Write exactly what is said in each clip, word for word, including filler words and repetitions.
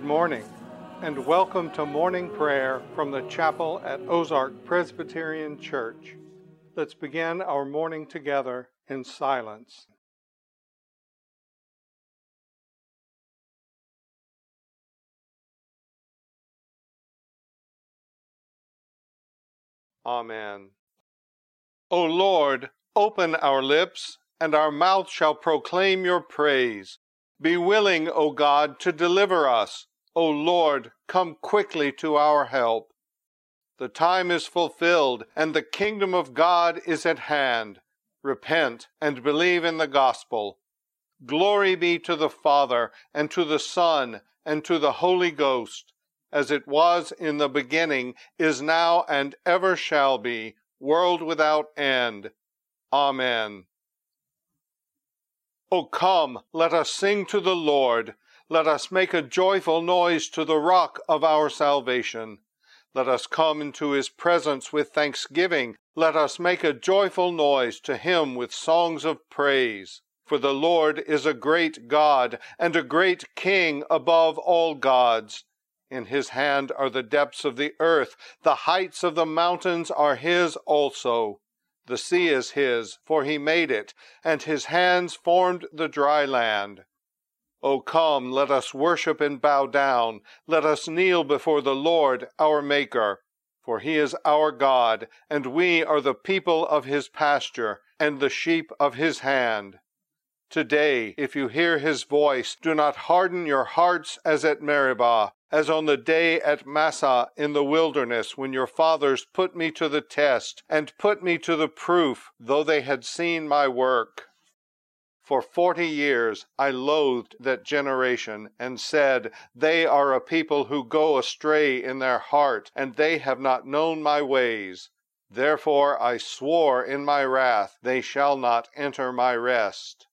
Good morning, and welcome to morning prayer from the chapel at Ozark Presbyterian Church. Let's begin our morning together in silence. Amen. O Lord, open our lips, and our mouth shall proclaim your praise. Be willing, O God, to deliver us. O Lord, come quickly to our help. The time is fulfilled, and the kingdom of God is at hand. Repent and believe in the gospel. Glory be to the Father, and to the Son, and to the Holy Ghost, as it was in the beginning, is now, and ever shall be, world without end. Amen. O come, let us sing to the Lord. Let us make a joyful noise to the rock of our salvation. Let us come into his presence with thanksgiving. Let us make a joyful noise to him with songs of praise. For the Lord is a great God, and a great King above all gods. In his hand are the depths of the earth. The heights of the mountains are his also. The sea is his, for he made it, and his hands formed the dry land. O come, let us worship and bow down. Let us kneel before the Lord, our Maker. For he is our God, and we are the people of his pasture, and the sheep of his hand. Today, if you hear his voice, do not harden your hearts as at Meribah, as on the day at Massah in the wilderness, when your fathers put me to the test, and put me to the proof, though they had seen my work. For forty years I loathed that generation, and said, They are a people who go astray in their heart, and they have not known my ways. Therefore I swore in my wrath, They shall not enter my rest.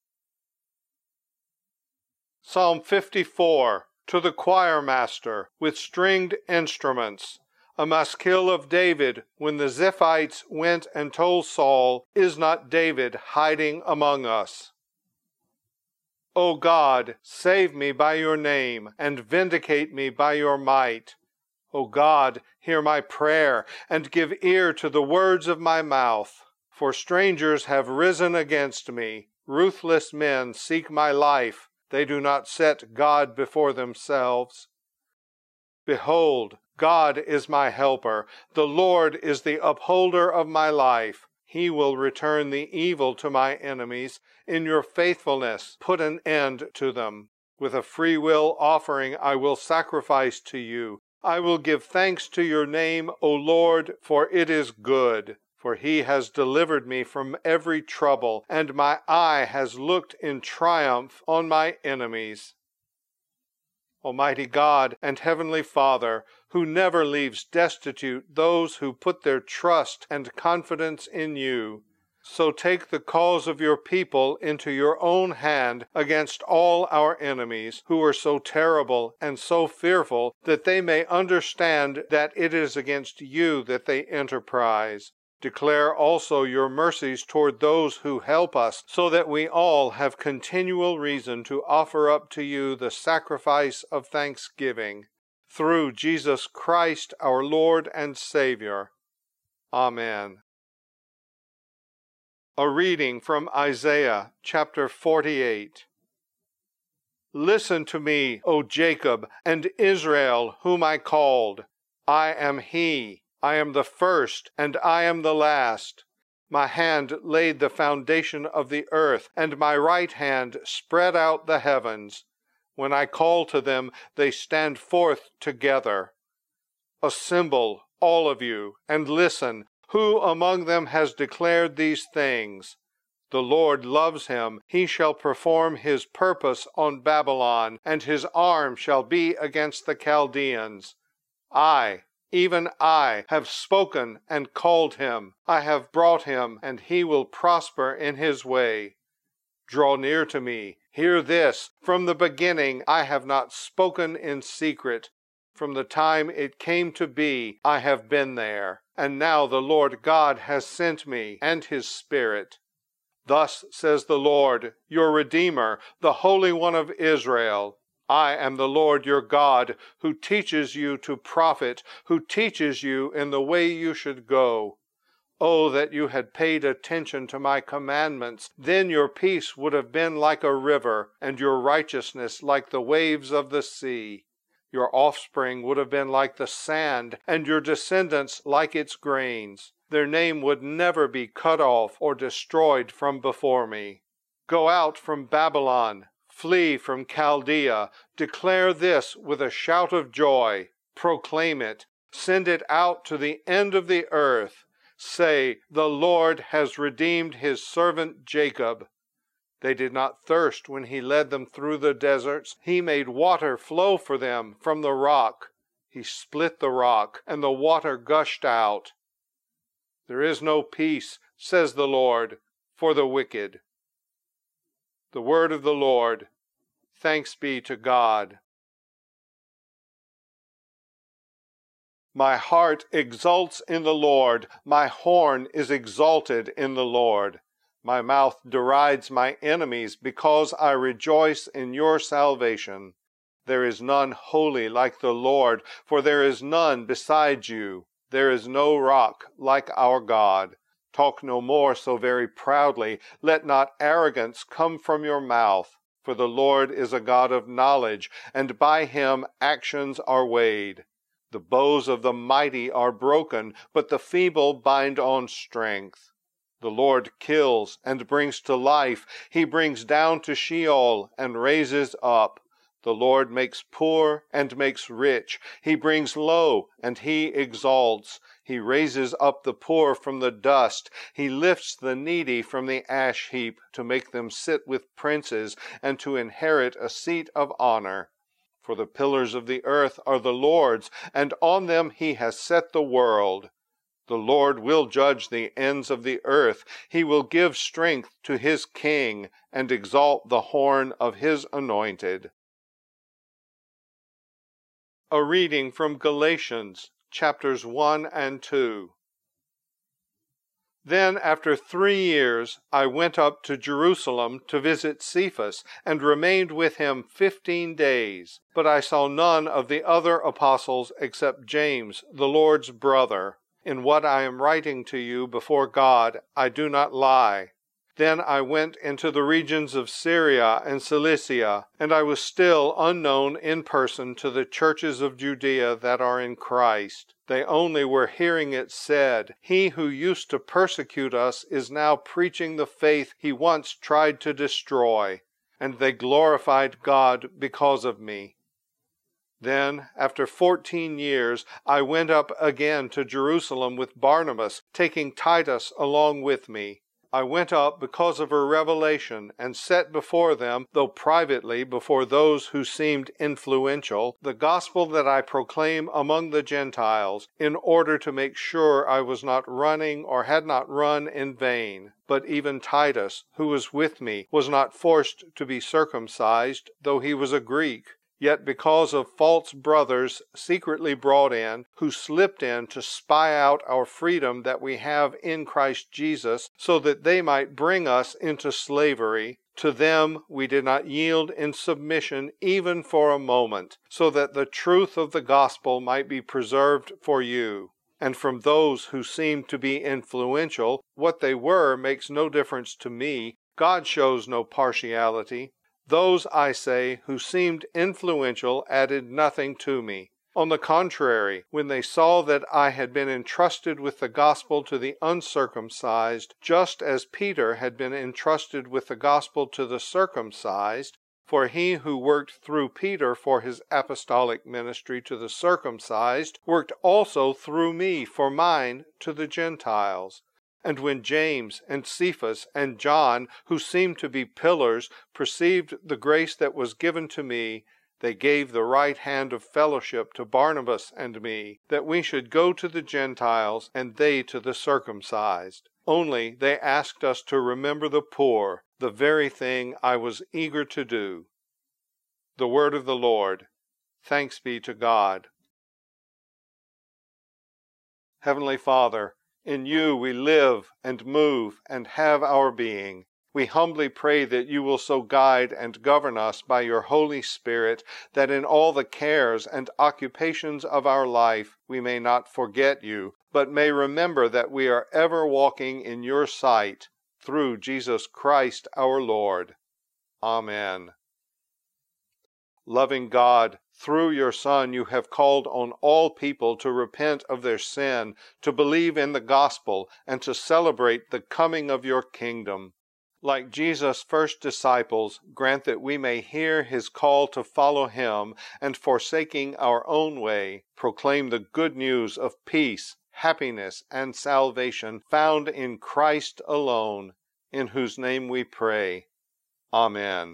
Psalm fifty-four, to the choir master, with stringed instruments. A maskil of David, when the Ziphites went and told Saul, Is not David hiding among us? O God, save me by your name, and vindicate me by your might. O God, hear my prayer, and give ear to the words of my mouth. For strangers have risen against me. Ruthless men seek my life. They do not set God before themselves. Behold, God is my helper. The Lord is the upholder of my life. He will return the evil to my enemies. In your faithfulness, put an end to them. With a free will offering I will sacrifice to you. I will give thanks to your name, O Lord, for it is good. For he has delivered me from every trouble, and my eye has looked in triumph on my enemies. Almighty God and Heavenly Father, who never leaves destitute those who put their trust and confidence in you, so take the cause of your people into your own hand against all our enemies, who are so terrible and so fearful that they may understand that it is against you that they enterprise. Declare also your mercies toward those who help us, so that we all have continual reason to offer up to you the sacrifice of thanksgiving. Through Jesus Christ our Lord and Savior. Amen. A reading from Isaiah chapter forty-eight. Listen to me, O Jacob, and Israel, whom I called. I am he. I am the first, and I am the last. My hand laid the foundation of the earth, and my right hand spread out the heavens. When I call to them, they stand forth together. Assemble, all of you, and listen. Who among them has declared these things? The Lord loves him. He shall perform his purpose on Babylon, and his arm shall be against the Chaldeans. I, even I, have spoken and called him. I have brought him, and he will prosper in his way. Draw near to me. Hear this. From the beginning I have not spoken in secret. From the time it came to be, I have been there. And now the Lord God has sent me, and his Spirit. Thus says the Lord, your Redeemer, the Holy One of Israel. I am the Lord your God, who teaches you to profit, who teaches you in the way you should go. Oh, that you had paid attention to my commandments, then your peace would have been like a river, and your righteousness like the waves of the sea. Your offspring would have been like the sand, and your descendants like its grains. Their name would never be cut off or destroyed from before me. Go out from Babylon. Flee from Chaldea. Declare this with a shout of joy. Proclaim it. Send it out to the end of the earth. Say, the Lord has redeemed his servant Jacob. They did not thirst when he led them through the deserts. He made water flow for them from the rock. He split the rock, and the water gushed out. There is no peace, says the Lord, for the wicked. The word of the Lord. Thanks be to God. My heart exults in the Lord. My horn is exalted in the Lord. My mouth derides my enemies because I rejoice in your salvation. There is none holy like the Lord, for there is none beside you. There is no rock like our God. Talk no more so very proudly. Let not arrogance come from your mouth. For the Lord is a God of knowledge, and by him actions are weighed. The bows of the mighty are broken, but the feeble bind on strength. The Lord kills and brings to life. He brings down to Sheol and raises up. The Lord makes poor and makes rich. He brings low and he exalts. He raises up the poor from the dust. He lifts the needy from the ash heap to make them sit with princes and to inherit a seat of honor. For the pillars of the earth are the Lord's, and on them he has set the world. The Lord will judge the ends of the earth. He will give strength to his king and exalt the horn of his anointed. A reading from Galatians, chapters one and two. Then, after three years, I went up to Jerusalem to visit Cephas, and remained with him fifteen days. But I saw none of the other apostles except James, the Lord's brother. In what I am writing to you before God, I do not lie. Then I went into the regions of Syria and Cilicia, and I was still unknown in person to the churches of Judea that are in Christ. They only were hearing it said, "He who used to persecute us is now preaching the faith he once tried to destroy." And they glorified God because of me. Then, after fourteen years, I went up again to Jerusalem with Barnabas, taking Titus along with me. I went up because of a revelation, and set before them, though privately before those who seemed influential, the gospel that I proclaim among the Gentiles, in order to make sure I was not running or had not run in vain. But even Titus, who was with me, was not forced to be circumcised, though he was a Greek. Yet because of false brothers secretly brought in, who slipped in to spy out our freedom that we have in Christ Jesus, so that they might bring us into slavery, to them we did not yield in submission even for a moment, so that the truth of the gospel might be preserved for you. And from those who seemed to be influential, what they were makes no difference to me. God shows no partiality. Those, I say, who seemed influential added nothing to me. On the contrary, when they saw that I had been entrusted with the gospel to the uncircumcised, just as Peter had been entrusted with the gospel to the circumcised, for he who worked through Peter for his apostolic ministry to the circumcised, worked also through me for mine to the Gentiles. And when James and Cephas and John, who seemed to be pillars, perceived the grace that was given to me, they gave the right hand of fellowship to Barnabas and me, that we should go to the Gentiles and they to the circumcised. Only they asked us to remember the poor, the very thing I was eager to do. The word of the Lord. Thanks be to God. Heavenly Father, in you we live and move and have our being. We humbly pray that you will so guide and govern us by your Holy Spirit that in all the cares and occupations of our life we may not forget you, but may remember that we are ever walking in your sight, through Jesus Christ our Lord. Amen. Loving God, through your Son you have called on all people to repent of their sin, to believe in the gospel, and to celebrate the coming of your kingdom. Like Jesus' first disciples, grant that we may hear his call to follow him, and forsaking our own way, proclaim the good news of peace, happiness, and salvation found in Christ alone, in whose name we pray. Amen.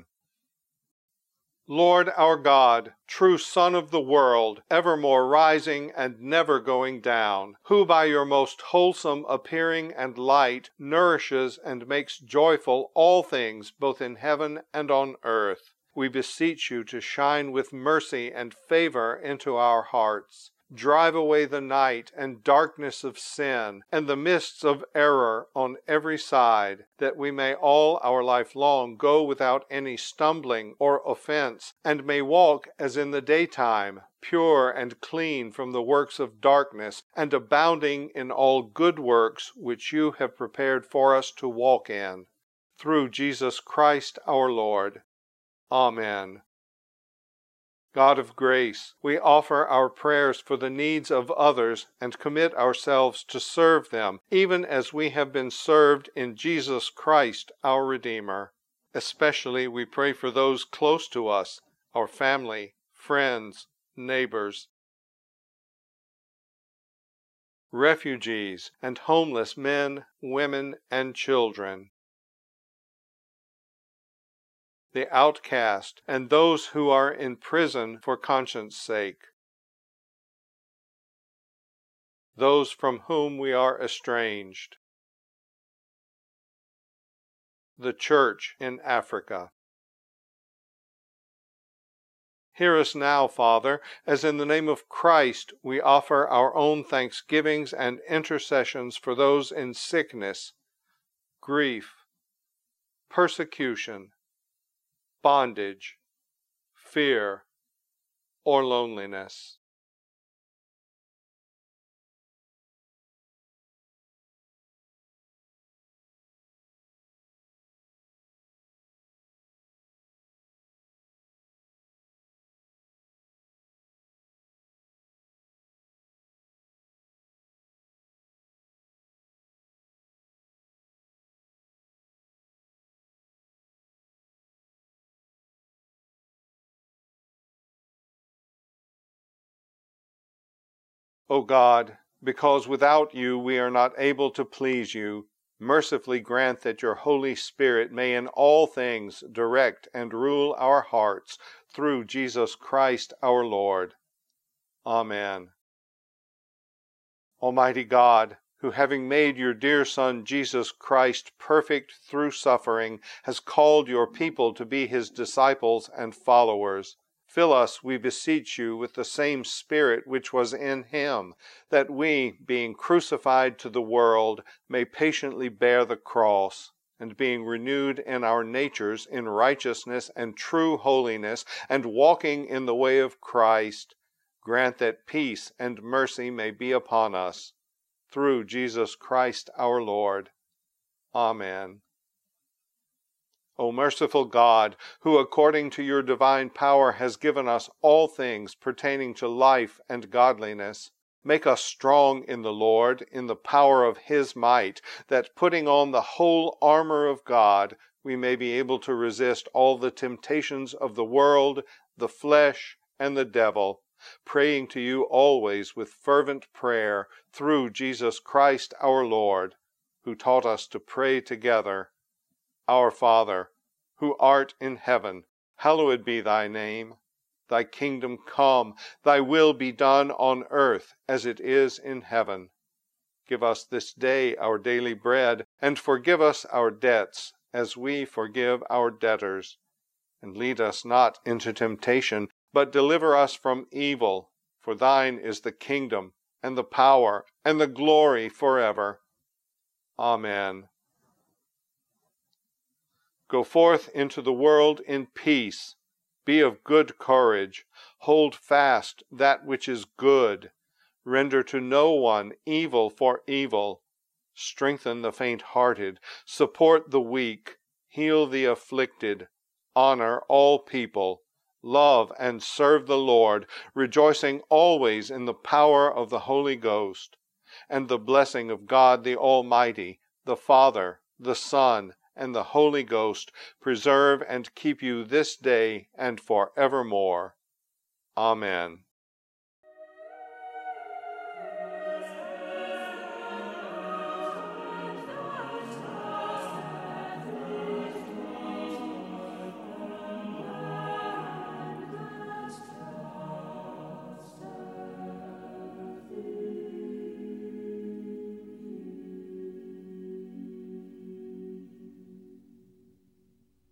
Lord our God, true Son of the world, evermore rising and never going down, who by your most wholesome appearing and light nourishes and makes joyful all things both in heaven and on earth, we beseech you to shine with mercy and favor into our hearts. Drive away the night and darkness of sin and the mists of error on every side, that we may all our life long go without any stumbling or offense, and may walk as in the daytime, pure and clean from the works of darkness, and abounding in all good works which you have prepared for us to walk in. Through Jesus Christ our Lord. Amen. God of grace, we offer our prayers for the needs of others and commit ourselves to serve them, even as we have been served in Jesus Christ, our Redeemer. Especially we pray for those close to us, our family, friends, neighbors, refugees, and homeless men, women, and children, the outcast, and those who are in prison for conscience sake, those from whom we are estranged, the Church in Africa. Hear us now, Father, as in the name of Christ we offer our own thanksgivings and intercessions for those in sickness, grief, persecution, bondage, fear, or loneliness. O God, because without you we are not able to please you, mercifully grant that your Holy Spirit may in all things direct and rule our hearts through Jesus Christ our Lord. Amen. Almighty God, who having made your dear Son Jesus Christ perfect through suffering, has called your people to be his disciples and followers, fill us, we beseech you, with the same Spirit which was in him, that we, being crucified to the world, may patiently bear the cross, and being renewed in our natures in righteousness and true holiness, and walking in the way of Christ, grant that peace and mercy may be upon us. Through Jesus Christ our Lord. Amen. O merciful God, who according to your divine power has given us all things pertaining to life and godliness, make us strong in the Lord, in the power of his might, that putting on the whole armor of God, we may be able to resist all the temptations of the world, the flesh, and the devil, praying to you always with fervent prayer through Jesus Christ our Lord, who taught us to pray together. Our Father, who art in heaven, hallowed be thy name. Thy kingdom come, thy will be done on earth as it is in heaven. Give us this day our daily bread, and forgive us our debts, as we forgive our debtors. And lead us not into temptation, but deliver us from evil. For thine is the kingdom, and the power, and the glory forever. Amen. Go forth into the world in peace. Be of good courage. Hold fast that which is good. Render to no one evil for evil. Strengthen the faint-hearted. Support the weak. Heal the afflicted. Honor all people. Love and serve the Lord, rejoicing always in the power of the Holy Ghost. And the blessing of God the Almighty, the Father, the Son, and the Holy Ghost preserve and keep you this day and forevermore. Amen.